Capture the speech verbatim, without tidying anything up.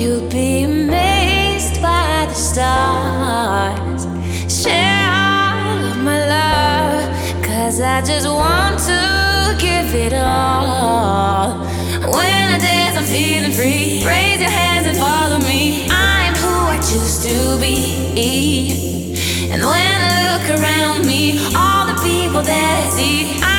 You'll be amazed by the stars. Share all of my love, 'cause I just want to give it all. When I dance, I'm feeling free. Raise your hands and follow me. I'm who I choose to be. And when I look around me, all the people that I see, I